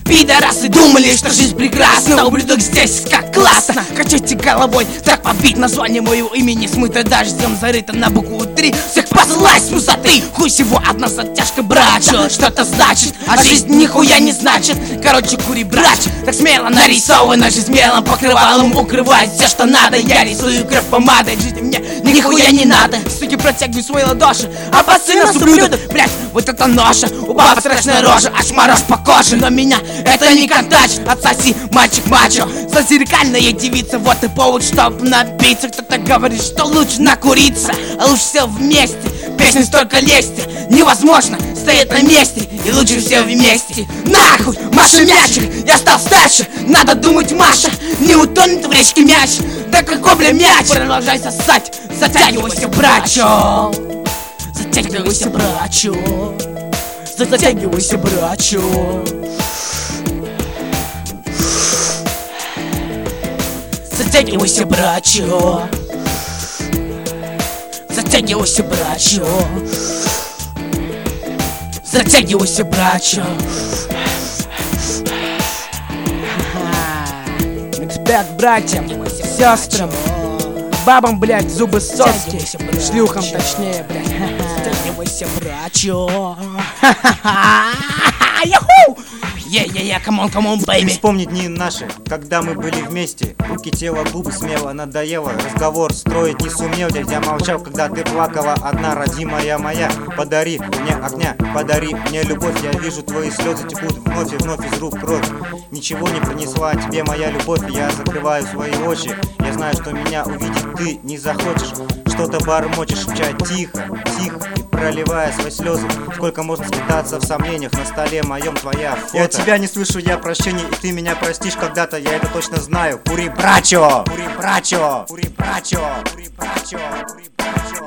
Пидорасы думали, что жизнь прекрасна. Ублюдок здесь как классно. Качайте головой, так побить. Название моего имени смыто дождем, зарыто на букву 3. Всех посылай с высоты. Хуй всего одна затяжка, брачо. Что-то значит, а жизнь нихуя не значит. Короче, кури, брач. Так смело нарисована жизнь белым покрывалом. Укрывает все, что надо. Я рисую кровь помадой. Жить мне нихуя не надо. Суки, протягивай свои ладоши. А басы нас ублюдок. Блять, вот это ноша. У бабы страшная рожа, аж мороз по коже. Но меня это не контач. Отсоси, мальчик мачо. Зазеркальная девица, вот и повод, чтоб напиться. Кто-то говорит, что лучше накуриться, а лучше все вместе. Песни столько лести, невозможно стоять на месте. И лучше все вместе. Нахуй, Маша мячик, я стал старше. Надо думать, Маша, не утонет в речке мяч. Да какой, бля, мяч? Продолжай сосать, затягивайся, брачо. Затягивайся, брачо. Затягивайся, брачо. Затягивайся, брачо. Затягивайся, брачо. Затягивайся, брачо. Респект братьям, сестрам, бабам, блядь, зубы соски, шлюхам точнее, блядь. Затягивайся, брачо. Яху! Come on, baby. Вспомни дни наши, когда мы были вместе. Руки, тело, губы смело надоело. Разговор строить не сумел. Я молчал, когда ты плакала одна. Родимая моя, подари мне огня, подари мне любовь. Я вижу, твои слезы текут вновь и вновь из рук кровь. Ничего не принесла тебе моя любовь. Я закрываю свои очи. Я знаю, что меня увидеть ты не захочешь. Что-то бормочешь, шепча тихо, тихо, и проливая свои слезы. Сколько можно скитаться в сомнениях, на столе моем твоя фото. Я тебя не слышу, я прощения, и ты меня простишь когда-то, я это точно знаю. Кури, брачо! Кури, брачо! Кури, брачо! Кури, брачо! Кури, брачо!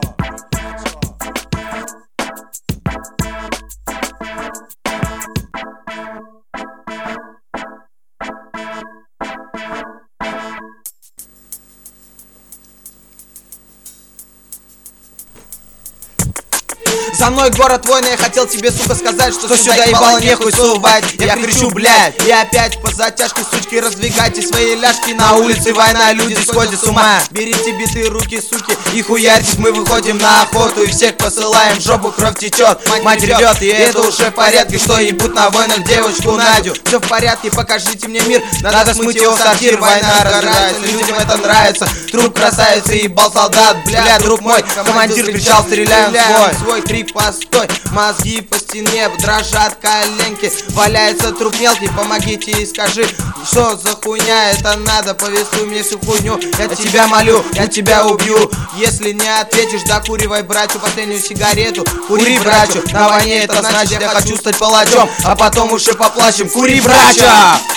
За мной город войны, я хотел тебе, сука, сказать, что сюда ебало нехуй сувать. Я кричу, блядь, и опять по затяжке, сучки, раздвигайте свои ляжки. На улице война, люди сходят с ума. Берите биты, руки, суки, и хуярьтесь, мы выходим на охоту. И всех посылаем, в жопу кровь течет, мать ревет, и это уже в порядке. Что ебут на войнах девочку Надю. Все в порядке, покажите мне мир, надо смыть его в сортир. Война разгорается, людям это нравится. Труп красавицы, ебал солдат, бля, друг мой. Командир кричал, стреляем свой крик. Постой, мозги по стене дрожат коленки. Валяется труп мелкий, помогите и скажи, что за хуйня это надо, повествуй мне всю хуйню. Я тебя молю, я тебя убью. Если не ответишь, докуривай, братью, последнюю сигарету. Кури, братью, на войне это значит, я хочу стать палачом, а потом уж и поплачем. Кури, братья!